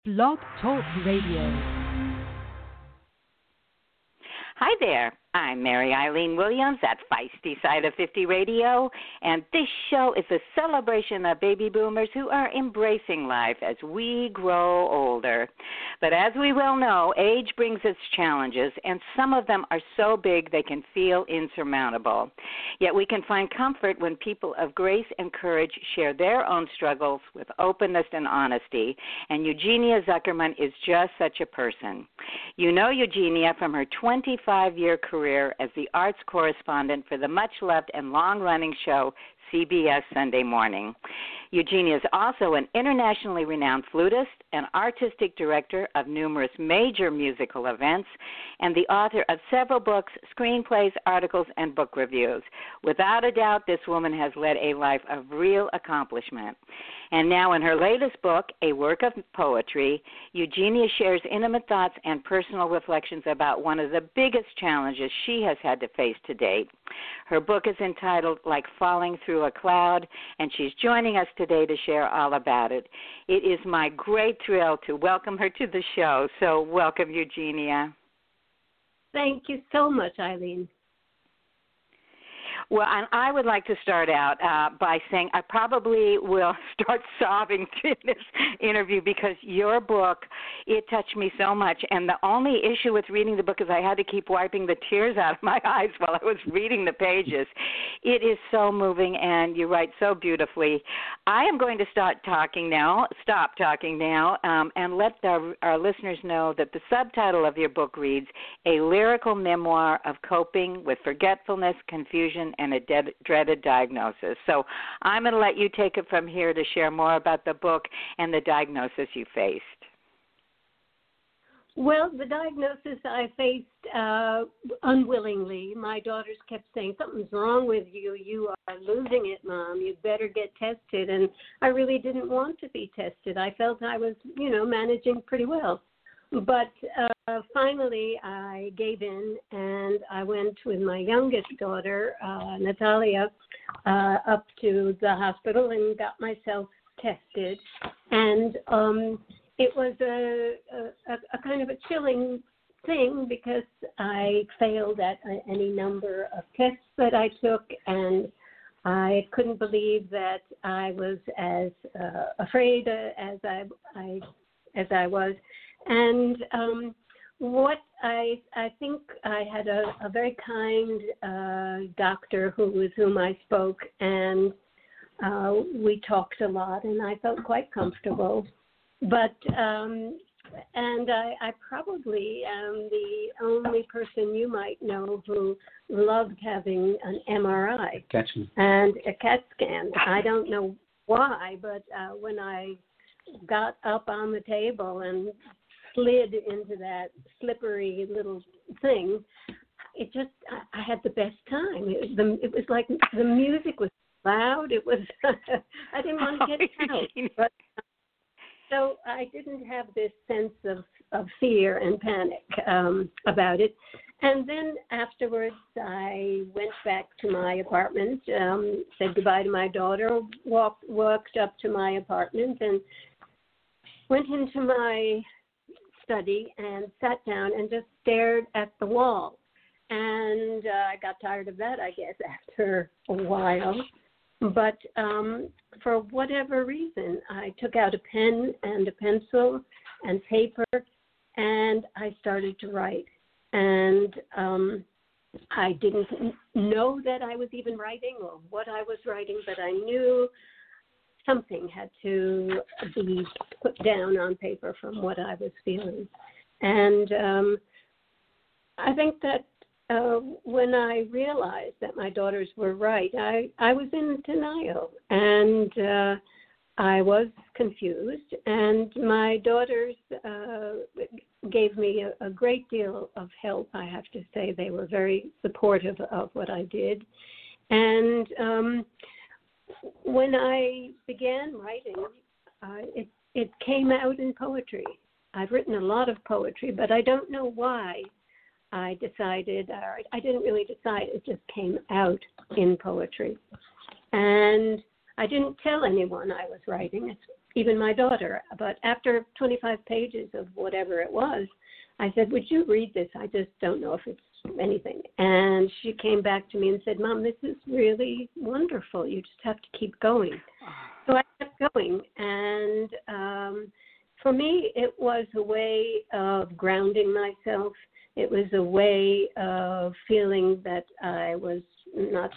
Blog Talk Radio. Hi there. I'm Mary Eileen Williams at Feisty Side of 50 Radio, and this show is a celebration of baby boomers who are embracing life as we grow older. But as we well know, age brings its challenges, and some of them are so big they can feel insurmountable. Yet we can find comfort when people of grace and courage share their own struggles with openness and honesty, and Eugenia Zuckerman is just such a person. You know Eugenia from her 25-year career as the arts correspondent for the much-loved and long-running show CBS Sunday Morning. Eugenia is also an internationally renowned flutist, an artistic director of numerous major musical events, and the author of several books, screenplays, articles, and book reviews. Without a doubt, this woman has led a life of real accomplishment. And now in her latest book, A Work of Poetry, Eugenia shares intimate thoughts and personal reflections about one of the biggest challenges she has had to face to date. Her book is entitled Like Falling Through a Cloud, and she's joining us today to share all about it. It is my great thrill to welcome her to the show. So welcome, Eugenia. Thank you so much, Eileen. Well, and I would like to start out by saying I probably will start sobbing through this interview because your book, it touched me so much. And the only issue with reading the book is I had to keep wiping the tears out of my eyes while I was reading the pages. It is so moving, and you write so beautifully. I am going to stop talking now, and let our listeners know that the subtitle of your book reads, A Lyrical Memoir of Coping with Forgetfulness, Confusion, and a dreaded diagnosis. So I'm going to let you take it from here to share more about the book and the diagnosis you faced. Well, the diagnosis I faced unwillingly. My daughters kept saying, something's wrong with you. You are losing it, Mom. You better get tested. And I really didn't want to be tested. I felt I was, managing pretty well. But finally, I gave in, and I went with my youngest daughter, Natalia, up to the hospital and got myself tested. And it was a kind of a chilling thing because I failed at any number of tests that I took, and I couldn't believe that I was as afraid as I was. And what I think I had a very kind doctor with whom I spoke, and we talked a lot, and I felt quite comfortable. But and I probably am the only person you might know who loved having an MRI and a CAT scan. I don't know why, but when I got up on the table and slid into that slippery little thing, I had the best time. It was like the music was loud. It was I didn't want to get out. But, so I didn't have this sense of fear and panic about it. And then afterwards, I went back to my apartment, said goodbye to my daughter, walked up to my apartment, and went into my study and sat down and just stared at the wall. And I got tired of that, I guess, after a while. But for whatever reason, I took out a pen and a pencil and paper, and I started to write. And I didn't know that I was even writing or what I was writing, but I knew something had to be put down on paper from what I was feeling. And I think that when I realized that my daughters were right, I was in denial, and I was confused. And my daughters gave me a great deal of help, I have to say. They were very supportive of what I did. And when I began writing, it came out in poetry. I've written a lot of poetry, but I don't know why I decided, or I didn't really decide, it just came out in poetry. And I didn't tell anyone I was writing. even my daughter. But after 25 pages of whatever it was, I said, would you read this? I just don't know if it's anything. And she came back to me and said, Mom, this is really wonderful. You just have to keep going. So I kept going. And for me, it was a way of grounding myself. It was a way of feeling that I was not,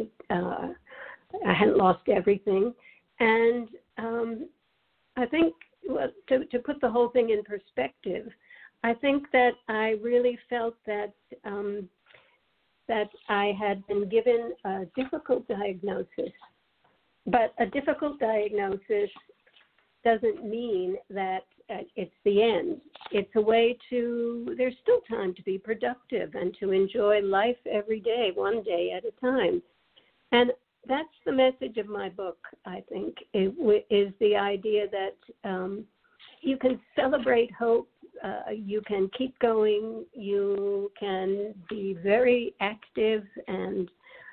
I hadn't lost everything. And I think, well, to put the whole thing in perspective, I think that I really felt that that I had been given a difficult diagnosis. But a difficult diagnosis doesn't mean that it's the end. It's a way to, there's still time to be productive and to enjoy life every day, one day at a time. And that's the message of my book, I think, is the idea that you can celebrate hope, you can keep going, you can be very active, and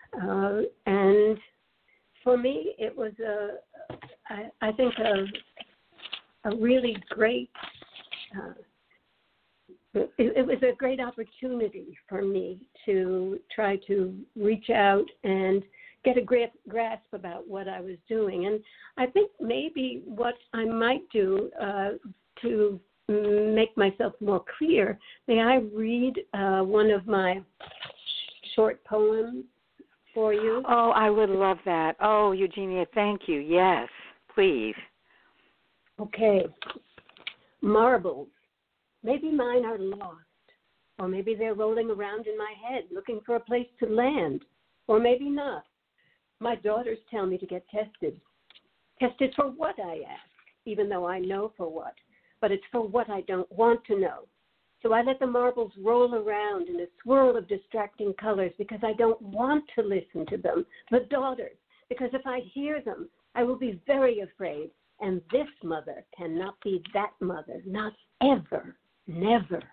for me, it was I think a really great. It was a great opportunity for me to try to reach out and get a grasp about what I was doing. And I think maybe what I might do to make myself more clear, may I read one of my short poems for you? Oh, I would love that. Oh, Eugenia, thank you. Yes, please. Okay. Marbles. Maybe mine are lost, or maybe they're rolling around in my head looking for a place to land, or maybe not. My daughters tell me to get tested. Tested for what, I ask, even though I know for what. But it's for what I don't want to know. So I let the marbles roll around in a swirl of distracting colors because I don't want to listen to them, the daughters, because if I hear them, I will be very afraid. And this mother cannot be that mother, not ever, never.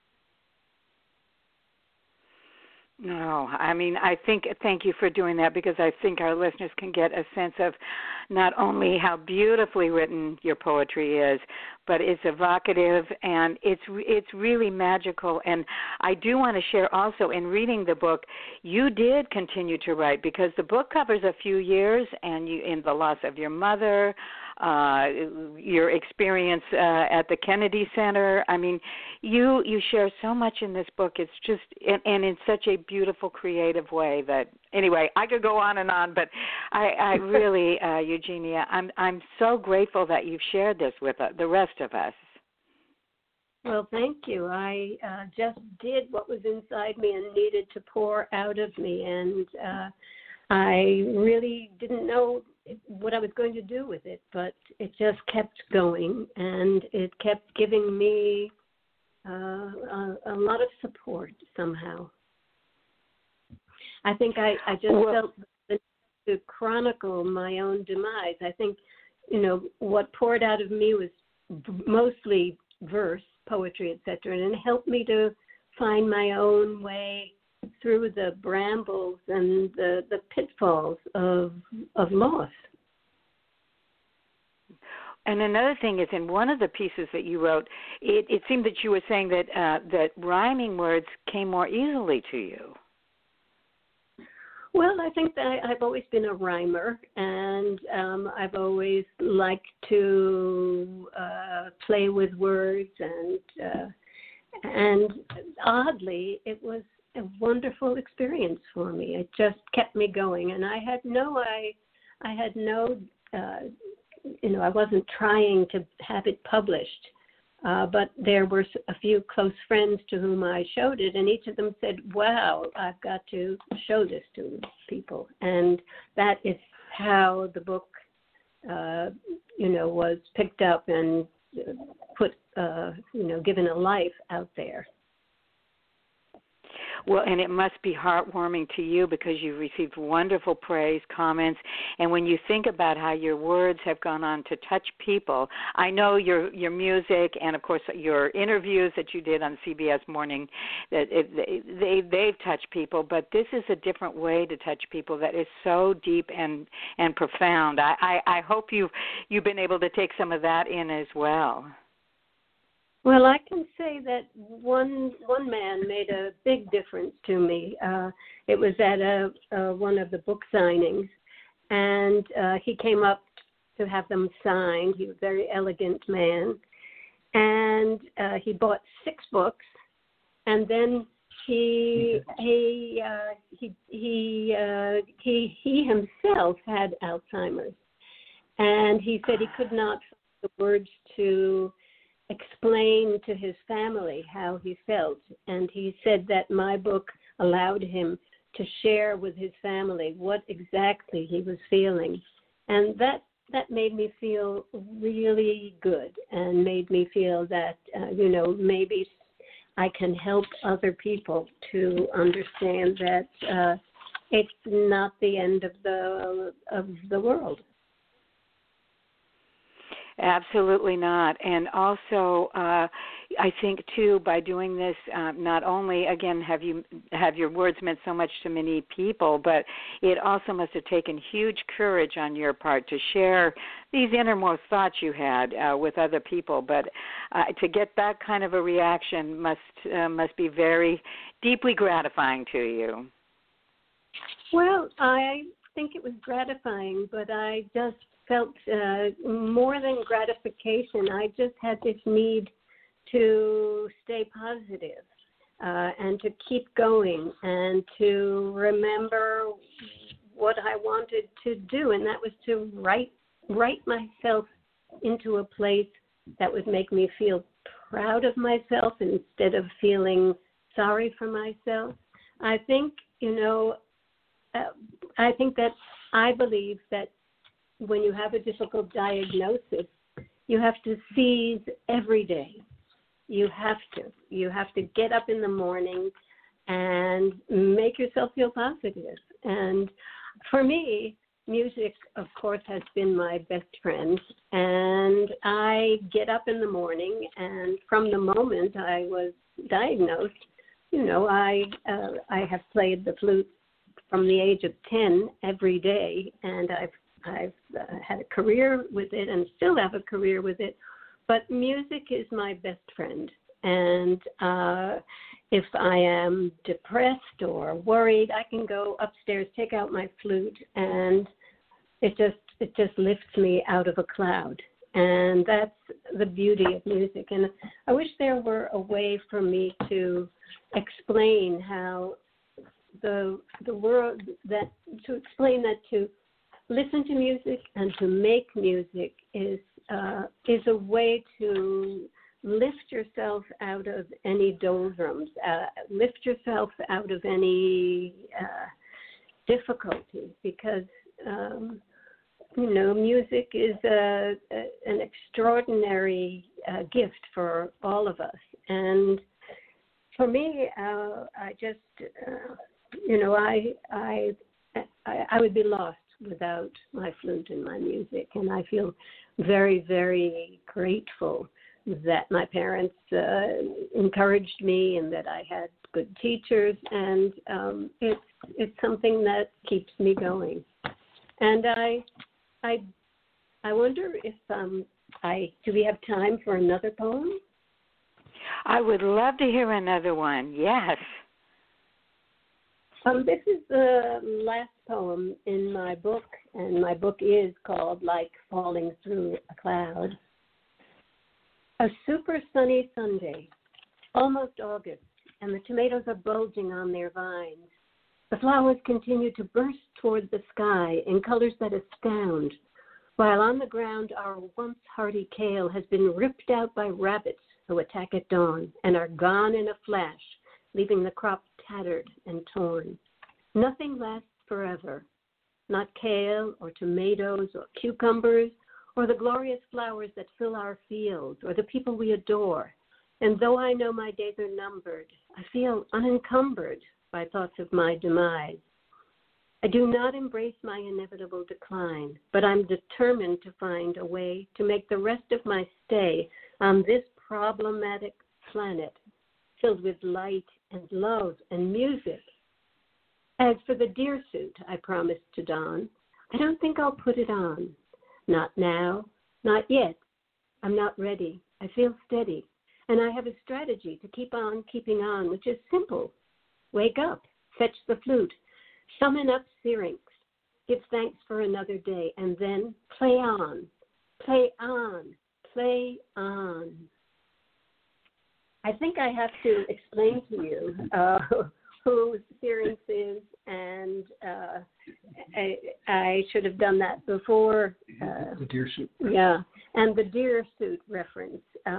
No, I mean, thank you for doing that, because I think our listeners can get a sense of not only how beautifully written your poetry is, but it's evocative and it's really magical. And I do want to share also, in reading the book, you did continue to write, because the book covers a few years, and you, in the loss of your mother, your experience at the Kennedy Center. I mean, you share so much in this book. It's just, and in such a beautiful, creative way that, anyway, I could go on and on, but I really, Eugenia, I'm so grateful that you've shared this with the rest of us. Well, thank you. I just did what was inside me and needed to pour out of me, and I really didn't know what I was going to do with it, but it just kept going, and it kept giving me a lot of support somehow. I think I just felt the need to chronicle my own demise. I think, what poured out of me was mostly verse, poetry, etc., and it helped me to find my own way through the brambles and the pitfalls of loss. And another thing is, in one of the pieces that you wrote, it seemed that you were saying that that rhyming words came more easily to you. Well, I think that I've always been a rhymer, and I've always liked to play with words, and oddly, it was a wonderful experience for me. It just kept me going, and I wasn't trying to have it published, but there were a few close friends to whom I showed it, and each of them said, wow, I've got to show this to people. And that is how the book, was picked up and put, given a life out there. Well, and it must be heartwarming to you because you've received wonderful praise, comments, and when you think about how your words have gone on to touch people, I know your music and, of course, your interviews that you did on CBS Morning, that they've touched people, but this is a different way to touch people that is so deep and profound. I hope you've been able to take some of that in as well. Well, I can say that one man made a big difference to me. It was at one of the book signings, and he came up to have them signed. He was a very elegant man, and he bought 6 books, and then he himself had Alzheimer's, and he said he could not find the words to explain to his family how he felt, and he said that my book allowed him to share with his family what exactly he was feeling, and that made me feel really good and made me feel that maybe I can help other people to understand that it's not the end of the world. Absolutely not. And also, I think, too, by doing this, not only, again, have your words meant so much to many people, but it also must have taken huge courage on your part to share these innermost thoughts you had with other people. But to get that kind of a reaction must be very deeply gratifying to you. Well, I think it was gratifying, but I just felt more than gratification. I just had this need to stay positive and to keep going and to remember what I wanted to do, and that was to write myself into a place that would make me feel proud of myself instead of feeling sorry for myself. I believe that when you have a difficult diagnosis, you have to seize every day. You have to get up in the morning and make yourself feel positive. And for me, music, of course, has been my best friend. And I get up in the morning, and from the moment I was diagnosed, I have played the flute from the age of 10 every day, and I've had a career with it and still have a career with it, but music is my best friend. And if I am depressed or worried, I can go upstairs, take out my flute, and it just lifts me out of a cloud. And that's the beauty of music. And I wish there were a way for me to explain how the world, to listen to music and to make music is a way to lift yourself out of any doldrums, lift yourself out of any difficulty, because music is an extraordinary gift for all of us. And for me, I just I would be lost without my flute and my music, and I feel very, very grateful that my parents encouraged me and that I had good teachers, and it's something that keeps me going. And I wonder if do we have time for another poem? I would love to hear another one. Yes. This is the last poem in my book, and my book is called Like Falling Through a Cloud. A super sunny Sunday, almost August, and the tomatoes are bulging on their vines. The flowers continue to burst toward the sky in colors that astound, while on the ground our once hardy kale has been ripped out by rabbits who attack at dawn and are gone in a flash, leaving the crop tattered and torn. Nothing lasts forever, not kale or tomatoes or cucumbers or the glorious flowers that fill our fields or the people we adore. And though I know my days are numbered, I feel unencumbered by thoughts of my demise. I do not embrace my inevitable decline, but I'm determined to find a way to make the rest of my stay on this problematic planet filled with light and love and music. As for the deer suit I promised to don, I don't think I'll put it on. Not now, not yet. I'm not ready. I feel steady. And I have a strategy to keep on keeping on, which is simple. Wake up, fetch the flute, summon up syrinx, give thanks for another day, and then play on, play on, play on. I think I have to explain to you who Syrinx is, and I should have done that before. The deer suit. Yeah, and the deer suit reference.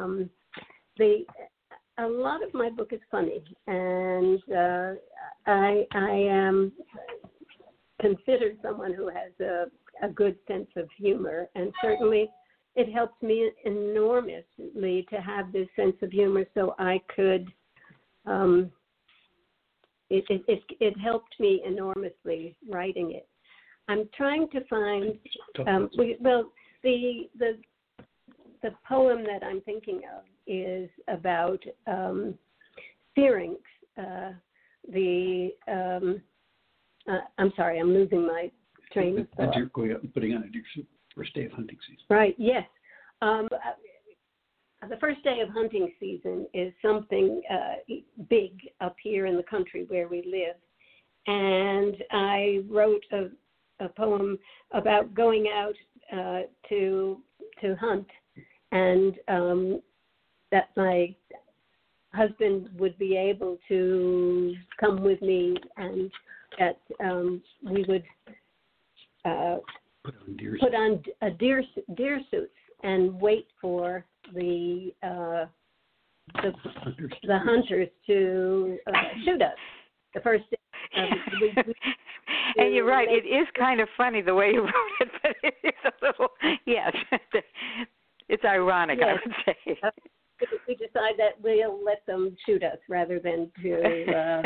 A lot of my book is funny, and I am considered someone who has a good sense of humor, and certainly it helped me enormously to have this sense of humor, so I could. It helped me enormously writing it. I'm trying to find. The poem that I'm thinking of is about Syrinx. I'm sorry, I'm losing my train of thought. You're going out and putting on a deer suit first day of hunting season. Right. Yes. The first day of hunting season is something big up here in the country where we live, and I wrote a poem about going out to hunt. And that my husband would be able to come with me, and that we would put on a deer suits and wait for the hunters to shoot us the first day. And you're right. It is kind of funny the way you wrote it, but it is a little yes. It's ironic, yes. I would say. We decide that we'll let them shoot us rather than to.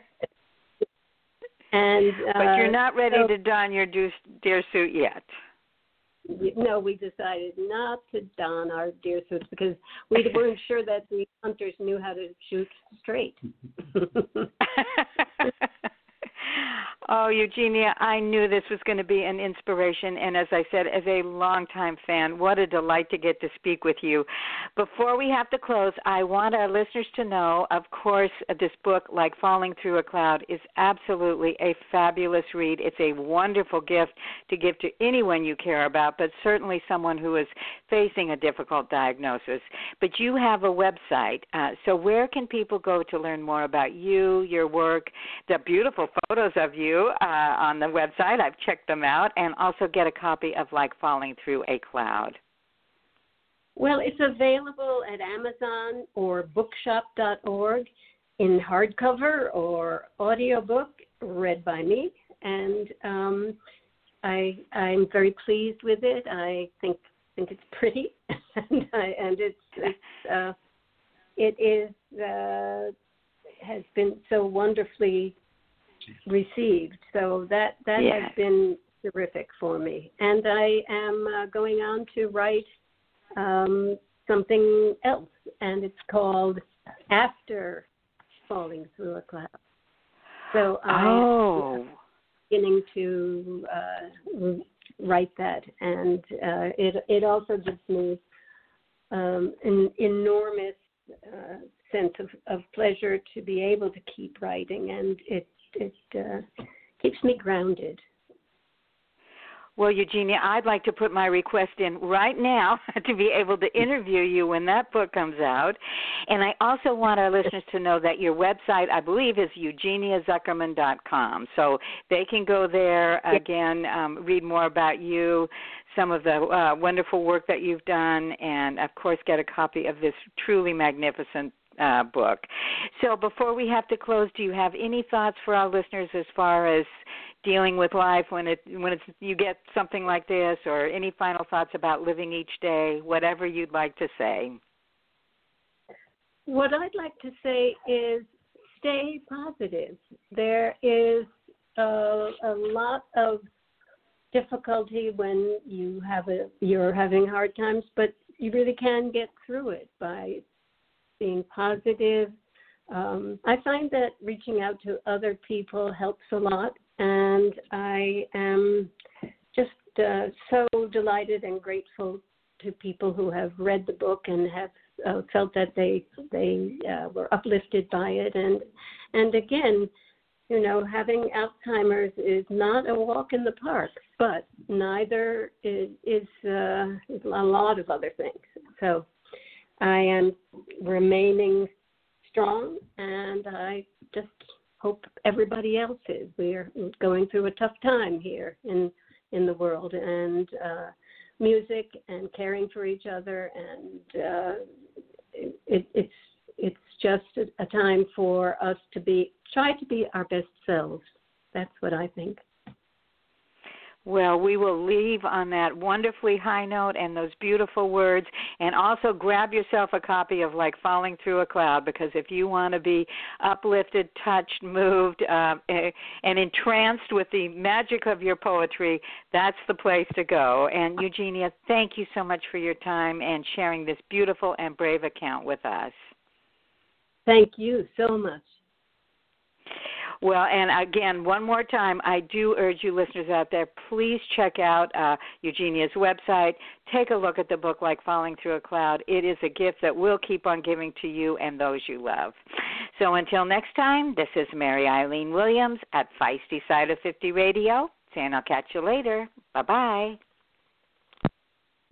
And but you're not ready to don your deer suit yet. No, we decided not to don our deer suits because we weren't sure that the hunters knew how to shoot straight. Oh, Eugenia, I knew this was going to be an inspiration, and as I said, as a longtime fan, what a delight to get to speak with you. Before we have to close, I want our listeners to know, of course, this book, Like Falling Through a Cloud, is absolutely a fabulous read. It's a wonderful gift to give to anyone you care about, but certainly someone who is facing a difficult diagnosis. But you have a website, so where can people go to learn more about you, your work, the beautiful photos of you on the website? I've checked them out, and also get a copy of Like Falling Through a Cloud. Well, it's available at Amazon or bookshop.org in hardcover or audiobook read by me, and I'm very pleased with it. I think it's pretty, it has been so wonderfully received. So that yes. has been terrific for me. And I am going on to write something else, and it's called After Falling Through a Cloud. So I'm beginning to write that, and it also gives me an enormous sense of pleasure to be able to keep writing, and it keeps me grounded. Well, Eugenia, I'd like to put my request in right now to be able to interview you when that book comes out. And I also want our listeners to know that your website, I believe, is eugeniazuckerman.com. So they can go there, again, read more about you, some of the wonderful work that you've done, and, of course, get a copy of this truly magnificent book. So before we have to close, do you have any thoughts for our listeners as far as dealing with life when you get something like this, or any final thoughts about living each day, whatever you'd like to say? What I'd like to say is stay positive. There is a lot of difficulty when you're having hard times, but you really can get through it by being positive. I find that reaching out to other people helps a lot, and I am just so delighted and grateful to people who have read the book and have felt that they were uplifted by it. And again, having Alzheimer's is not a walk in the park, but neither is a lot of other things. So I am remaining strong, and I just hope everybody else is. We are going through a tough time here in the world, and music and caring for each other, and it's just a time for us to try to be our best selves. That's what I think. Well, we will leave on that wonderfully high note and those beautiful words, and also grab yourself a copy of Like Falling Through a Cloud, because if you want to be uplifted, touched, moved, and entranced with the magic of your poetry, that's the place to go. And Eugenia, thank you so much for your time and sharing this beautiful and brave account with us. Thank you so much. Well, and again, one more time, I do urge you listeners out there, please check out Eugenia's website. Take a look at the book, Like Falling Through a Cloud. It is a gift that we'll keep on giving to you and those you love. So until next time, this is Mary Eileen Williams at Feisty Side of 50 Radio, saying I'll catch you later. Bye-bye.